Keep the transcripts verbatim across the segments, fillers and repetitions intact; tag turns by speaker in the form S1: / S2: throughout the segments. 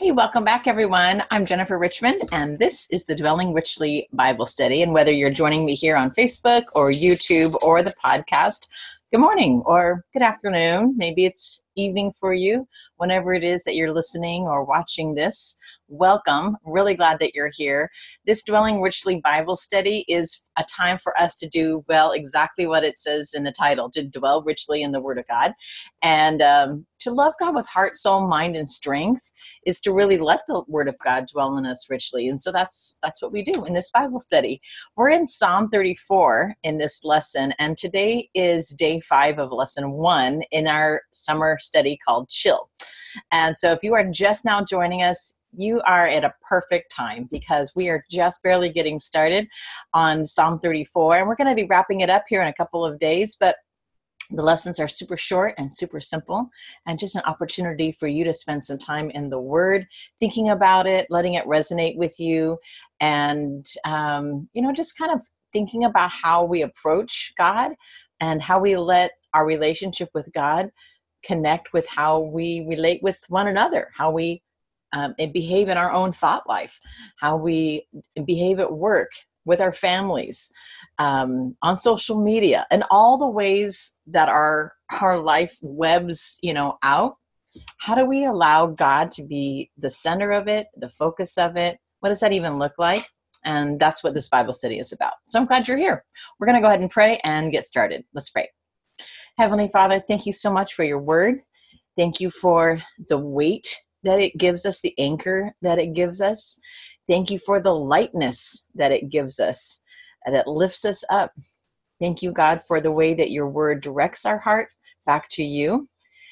S1: Hey, welcome back, everyone. I'm Jennifer Richmond, and this is the Dwelling Richly Bible Study. And whether you're joining me here on Facebook or YouTube or the podcast, good morning or good afternoon. Maybe it's evening for you, whenever it is that you're listening or watching this. Welcome. Really glad that you're here. This Dwelling Richly Bible Study is a time for us to do, well, exactly what it says in the title, to dwell richly in the Word of God. And um, to love God with heart, soul, mind, and strength is to really let the Word of God dwell in us richly. And so that's that's what we do in this Bible study. We're in Psalm thirty-four in this lesson, and today is day five of lesson one in our summer study called Chill. And so if you are just now joining us, you are at a perfect time because we are just barely getting started on Psalm thirty-four, and we're going to be wrapping it up here in a couple of days, but the lessons are super short and super simple, and just an opportunity for you to spend some time in the Word, thinking about it, letting it resonate with you, and, um, you know, just kind of thinking about how we approach God and how we let our relationship with God connect with how we relate with one another, how we um, and behave in our own thought life, how we behave at work, with our families, um, on social media, and all the ways that our our life webs, you know, out. How do we allow God to be the center of it, the focus of it? What does that even look like? And that's what this Bible study is about. So I'm glad you're here. We're going to go ahead and pray and get started. Let's pray. Heavenly Father, thank you so much for your word. Thank you for the weight that it gives us, the anchor that it gives us. Thank you for the lightness that it gives us, that lifts us up. Thank you, God, for the way that your word directs our heart back to you.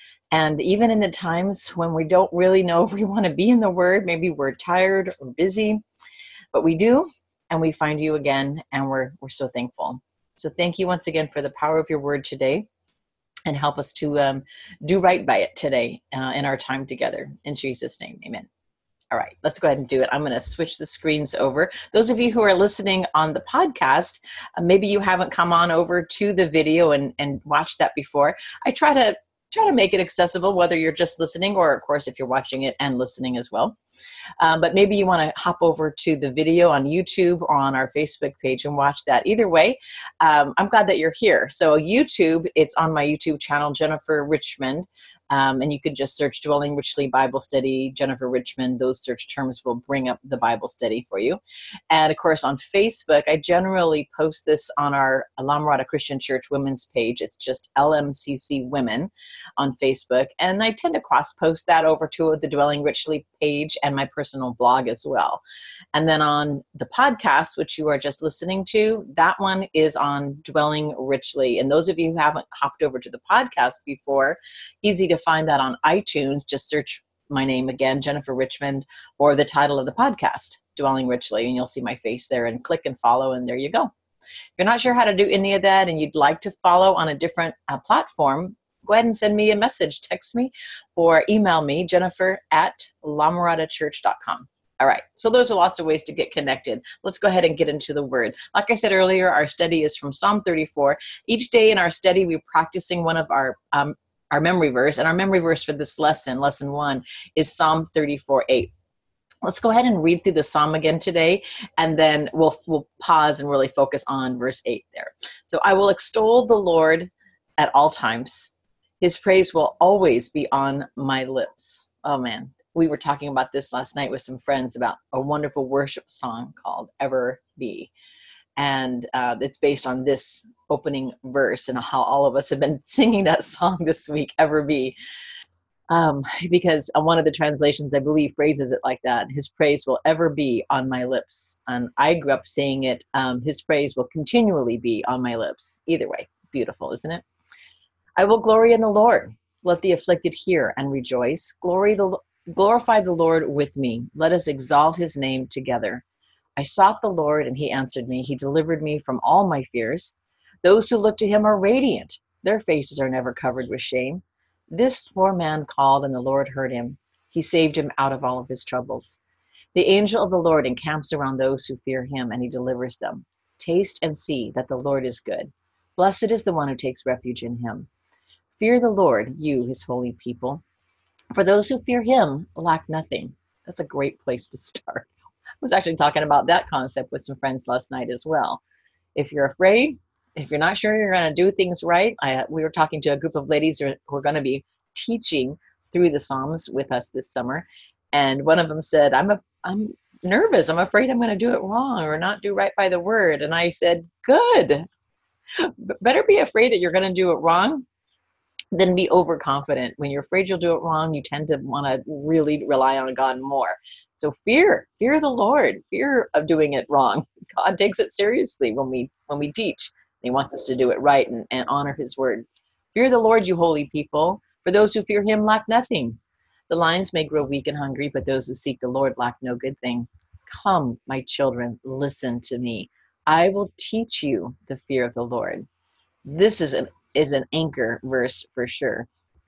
S1: And even in the times when we don't really know if we want to be in the word, maybe we're tired or busy, but we do, and we find you again, and we're we're so thankful. So thank you once again for the power of your word today, and help us to um, do right by it today uh, in our time together. In Jesus' name, amen. All right, let's go ahead and do it. I'm going to switch the screens over. Those of you who are listening on the podcast, uh, maybe you haven't come on over to the video and, and watched that before. I try to try to make it accessible, whether you're just listening or, of course, if you're watching it and listening as well. Um, but maybe you want to hop over to the video on YouTube or on our Facebook page and watch that. Either way, um, I'm glad that you're here. So YouTube, it's on my YouTube channel, Jennifer Richmond. Um, and you could just search Dwelling Richly Bible Study, Jennifer Richmond. Those search terms will bring up the Bible study for you. And of course, on Facebook, I generally post this on our La Mirada Christian Church women's page. It's just L M C C Women on Facebook. And I tend to cross-post that over to the Dwelling Richly page and my personal blog as well. And then on the podcast, which you are just listening to, that one is on Dwelling Richly. And those of you who haven't hopped over to the podcast before, easy to find that on iTunes. Just search my name again, Jennifer Richmond, or the title of the podcast, Dwelling Richly, and you'll see my face there, and click and follow, and there you go. If you're not sure how to do any of that and you'd like to follow on a different uh, platform, go ahead and send me a message, text me, or email me, Jennifer at la mirada church dot com. All right, so those are lots of ways to get connected. Let's go ahead and get into the word. Like I said earlier, our study is from Psalm thirty-four. Each day in our study, we're practicing one of our um, our memory verse, and our memory verse for this lesson, lesson one, is Psalm thirty-four eight. Let's go ahead and read through the psalm again today, and then we'll we'll pause and really focus on verse eight there. So, I will extol the Lord at all times. His praise will always be on my lips. Oh, man. We were talking about this last night with some friends about a wonderful worship song called Ever Be. And uh, it's based on this opening verse and how all of us have been singing that song this week, Ever Be. Um, because one of the translations, I believe, phrases it like that. His praise will ever be on my lips. And I grew up saying it, um, his praise will continually be on my lips. Either way, beautiful, isn't it? I will glory in the Lord. Let the afflicted hear and rejoice. Glory the, glorify the Lord with me. Let us exalt his name together. I sought the Lord, and he answered me. He delivered me from all my fears. Those who look to him are radiant. Their faces are never covered with shame. This poor man called, and the Lord heard him. He saved him out of all of his troubles. The angel of the Lord encamps around those who fear him, and he delivers them. Taste and see that the Lord is good. Blessed is the one who takes refuge in him. Fear the Lord, you, his holy people. For those who fear him lack nothing. That's a great place to start. I was actually talking about that concept with some friends last night as well. If you're afraid, if you're not sure you're going to do things right, I, we were talking to a group of ladies who are, who are going to be teaching through the Psalms with us this summer. And one of them said, I'm a, I'm nervous. I'm afraid I'm going to do it wrong or not do right by the word. And I said, good. Better be afraid that you're going to do it wrong than be overconfident. When you're afraid you'll do it wrong, you tend to want to really rely on God more. So fear, fear the Lord, fear of doing it wrong. God takes it seriously when we when we teach. He wants us to do it right and, and honor his word. Fear the Lord, you holy people. For those who fear him lack nothing. The lions may grow weak and hungry, but those who seek the Lord lack no good thing. Come, my children, listen to me. I will teach you the fear of the Lord. This is an is an anchor verse for sure.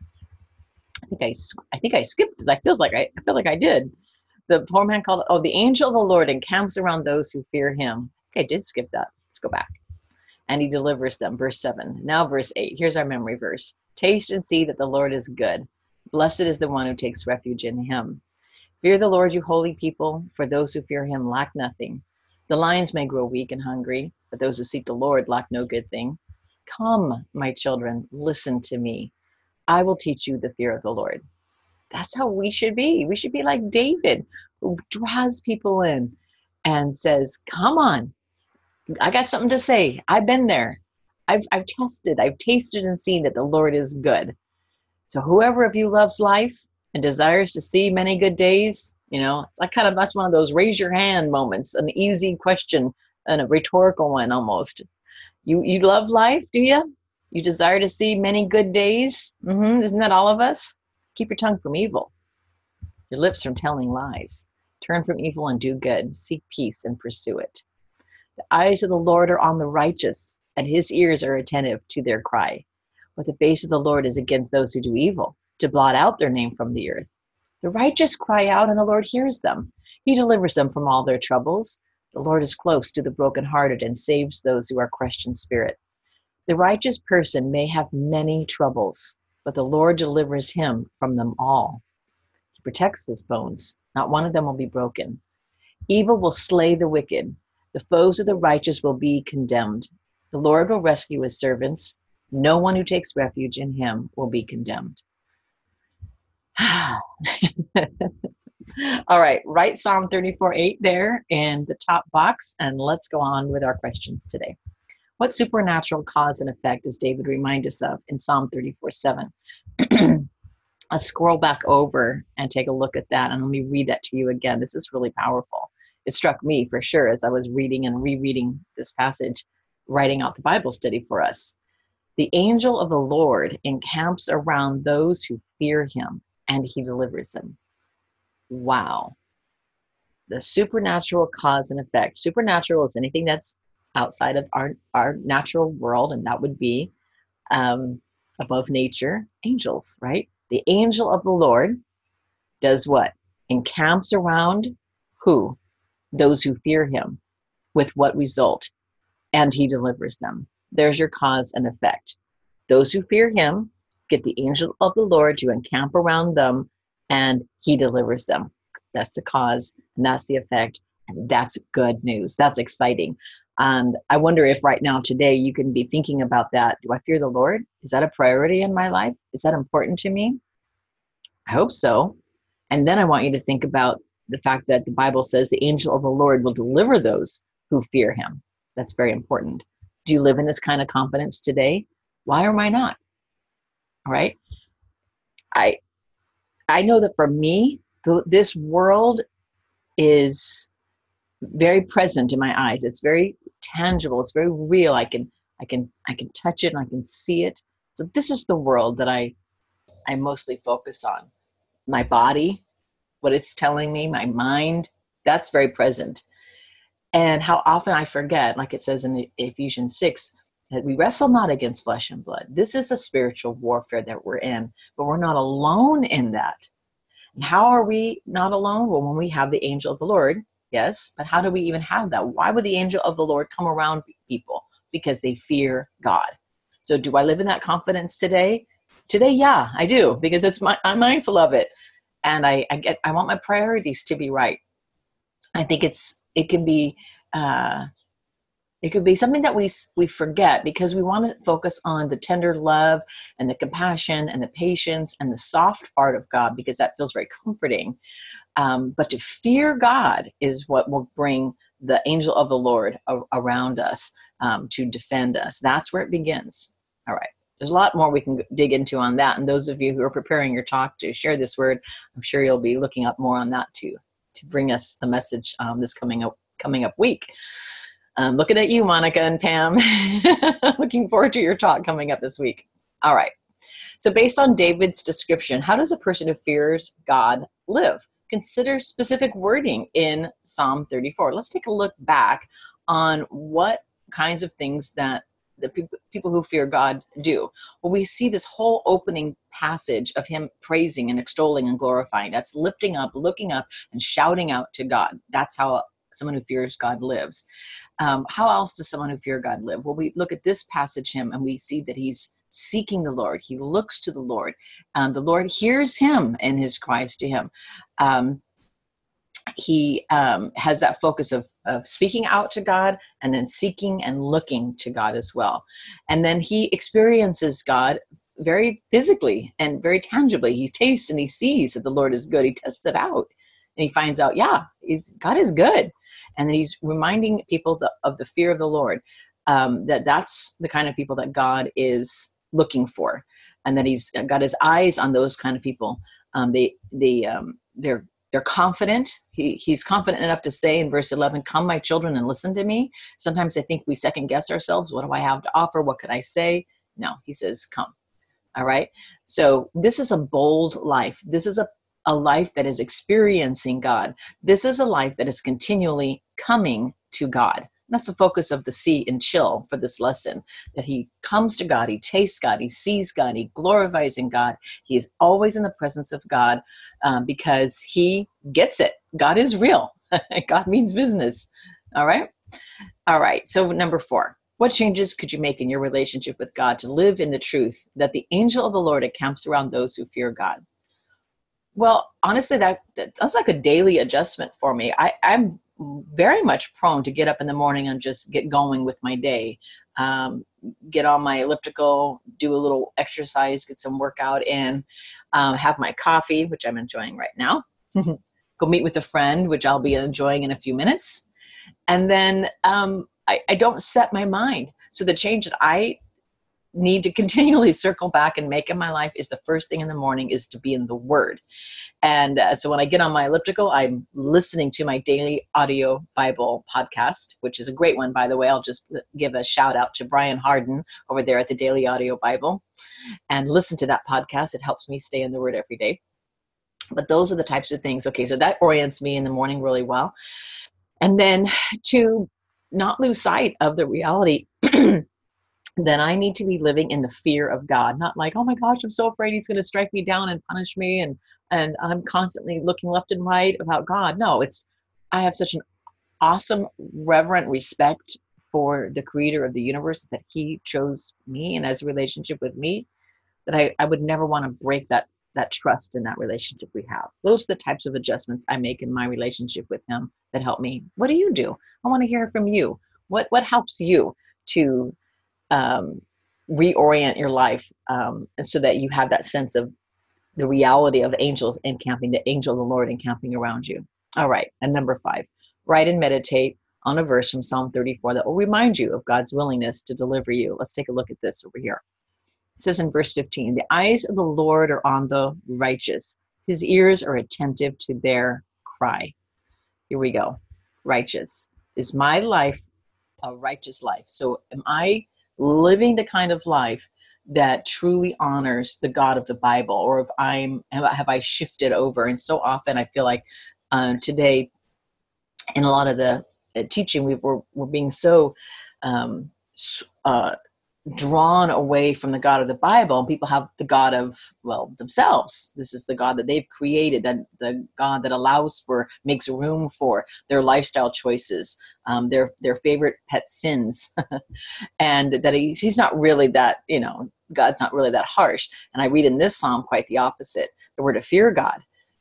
S1: I think I, I think I skipped this. I feels like I, I feel like I did. The poor man called, oh, the angel of the Lord encamps around those who fear him. I think I did skip that. Let's go back. And he delivers them. Verse seven. Now verse eight. Here's our memory verse. Taste and see that the Lord is good. Blessed is the one who takes refuge in him. Fear the Lord, you holy people, for those who fear him lack nothing. The lions may grow weak and hungry, but those who seek the Lord lack no good thing. Come, my children, listen to me. I will teach you the fear of the Lord. That's how we should be. We should be like David, who draws people in and says, come on, I got something to say. I've been there. I've, I've tested, I've tasted and seen that the Lord is good. So whoever of you loves life and desires to see many good days, you know, it's like kind of, that's one of those raise your hand moments, an easy question and a rhetorical one almost. You you love life, do you? You desire to see many good days? Mm-hmm. Isn't that all of us? Keep your tongue from evil, your lips from telling lies. Turn from evil and do good. Seek peace and pursue it. The eyes of the Lord are on the righteous, and his ears are attentive to their cry. But the face of the Lord is against those who do evil, to blot out their name from the earth. The righteous cry out, and the Lord hears them. He delivers them from all their troubles. The Lord is close to the brokenhearted and saves those who are crushed in spirit. The righteous person may have many troubles, but the Lord delivers him from them all. He protects his bones. Not one of them will be broken. Evil will slay the wicked. The foes of the righteous will be condemned. The Lord will rescue his servants. No one who takes refuge in him will be condemned. All right, write Psalm thirty-four eight there in the top box, and let's go on with our questions today. What supernatural cause and effect does David remind us of in Psalm thirty-four seven? I'll scroll back over and take a look at that, and let me read that to you again. This is really powerful. It struck me for sure as I was reading and rereading this passage, writing out the Bible study for us. The angel of the Lord encamps around those who fear him, and he delivers them. Wow. The supernatural cause and effect. Supernatural is anything that's outside of our, our natural world, and that would be um, above nature, angels, right? The angel of the Lord does what? Encamps around who? Those who fear him. With what result? And he delivers them. There's your cause and effect. Those who fear him get the angel of the Lord to encamp around them, and he delivers them. That's the cause, and that's the effect, and that's good news. That's exciting. And I wonder if right now, today, you can be thinking about that. Do I fear the Lord? Is that a priority in my life? Is that important to me? I hope so. And then I want you to think about the fact that the Bible says the angel of the Lord will deliver those who fear him. That's very important. Do you live in this kind of confidence today? Why or why not? All right. I I know that for me, th- this world is very present in my eyes. It's very tangible. It's very real. I can I can I can touch it and I can see it. So this is the world that I I mostly focus on. My body, what it's telling me, my mind, that's very present. And how often I forget, like it says in Ephesians six, that we wrestle not against flesh and blood. This is a spiritual warfare that we're in, but we're not alone in that. And how are we not alone? Well, when we have the angel of the Lord, yes, but how do we even have that? Why would the angel of the Lord come around people? Because they fear God. So do I live in that confidence today? Today, yeah, I do, because it's my, I'm mindful of it. and I, I get, I want my priorities to be right. I think it's, it can be, uh, it could be something that we we forget because we want to focus on the tender love and the compassion and the patience and the soft part of God because that feels very comforting. Um, but to fear God is what will bring the angel of the Lord a- around us um, to defend us. That's where it begins. All right. There's a lot more we can dig into on that. And those of you who are preparing your talk to share this word, I'm sure you'll be looking up more on that too, to bring us the message um, this coming up coming up week. Um, looking at you, Monica and Pam. Looking forward to your talk coming up this week. All right. So based on David's description, how does a person who fears God live? Consider specific wording in Psalm thirty-four. Let's take a look back on what kinds of things that the pe- people who fear God do. Well, we see this whole opening passage of him praising and extolling and glorifying. That's lifting up, looking up, and shouting out to God. That's how someone who fears God lives. Um, how else does someone who fears God live? Well, we look at this passage him and we see that he's seeking the Lord. He looks to the Lord. Um, the Lord hears him and his cries to him. Um, he um, has that focus of, of speaking out to God and then seeking and looking to God as well. And then he experiences God very physically and very tangibly. He tastes and he sees that the Lord is good. He tests it out and he finds out, yeah, he's, God is good. And then he's reminding people the, of the fear of the Lord, um, that that's the kind of people that God is looking for, and that he's got his eyes on those kind of people. Um, they, they, um, they're, they're confident. He, he's confident enough to say in verse eleven, "Come, my children, and listen to me." Sometimes I think we second guess ourselves. What do I have to offer? What could I say? No, he says, come. All right. So this is a bold life. This is a a life that is experiencing God. This is a life that is continually coming to God. And that's the focus of the see and chill for this lesson, that he comes to God, he tastes God, he sees God, he glorifies in God. He is always in the presence of God um, because he gets it. God is real. God means business. All right. All right. So number four, what changes could you make in your relationship with God to live in the truth that the angel of the Lord encamps around those who fear God? Well, honestly, that, that that's like a daily adjustment for me. I, I'm very much prone to get up in the morning and just get going with my day. Um, get on my elliptical, do a little exercise, get some workout in, um, have my coffee, which I'm enjoying right now. Go meet with a friend, which I'll be enjoying in a few minutes. And then um, I, I don't set my mind. So the change that I need to continually circle back and make in my life is the first thing in the morning is to be in the Word. And uh, so when I get on my elliptical, I'm listening to my daily audio Bible podcast, which is a great one, by the way. I'll just give a shout out to Brian Harden over there at the Daily Audio Bible, and listen to that podcast. It helps me stay in the Word every day. But those are the types of things. Okay, so that orients me in the morning really well. And then to not lose sight of the reality then I need to be living in the fear of God, not like, oh my gosh, I'm so afraid he's going to strike me down and punish me, and and I'm constantly looking left and right about God. No, it's, I have such an awesome, reverent respect for the creator of the universe, that he chose me and has a relationship with me, that I, I would never want to break that that trust in that relationship we have. Those are the types of adjustments I make in my relationship with him that help me. What do you do? I want to hear from you. What what helps you to um, reorient your life um, and so that you have that sense of the reality of angels encamping, the angel of the Lord encamping around you. All right. And number five, write and meditate on a verse from Psalm thirty-four that will remind you of God's willingness to deliver you. Let's take a look at this over here. It says in verse fifteen, "The eyes of the Lord are on the righteous. His ears are attentive to their cry." Here we go. Righteous. Is my life a righteous life? So am I living the kind of life that truly honors the God of the Bible, or if I'm have I shifted over? And so often I feel like um, today in a lot of the uh, teaching we we're we're being so um, uh, drawn away from the God of the Bible, and people have the God of, well, themselves. This is the God that they've created, that the God that allows for, makes room for their lifestyle choices, um, their their favorite pet sins, and that he, he's not really that, you know, God's not really that harsh. And I read in this psalm quite the opposite. The word to fear God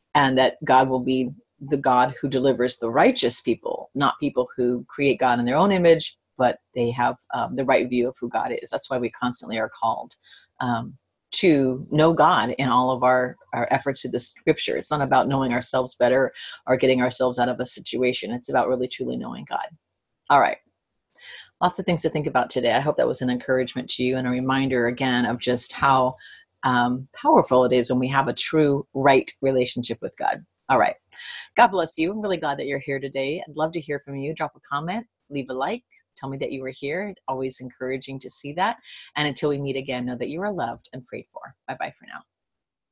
S1: and that God will be the God who delivers the righteous people, not people who create God in their own image, but they have um, the right view of who God is. That's why we constantly are called um, to know God in all of our, our efforts through the scripture. It's not about knowing ourselves better or getting ourselves out of a situation. It's about really truly knowing God. All right. Lots of things to think about today. I hope that was an encouragement to you and a reminder again of just how um, powerful it is when we have a true right relationship with God. All right. God bless you. I'm really glad that you're here today. I'd love to hear from you. Drop a comment, leave a like, tell me that you were here. Always encouraging to see that. And until we meet again, know that you are loved and prayed for. Bye-bye for now.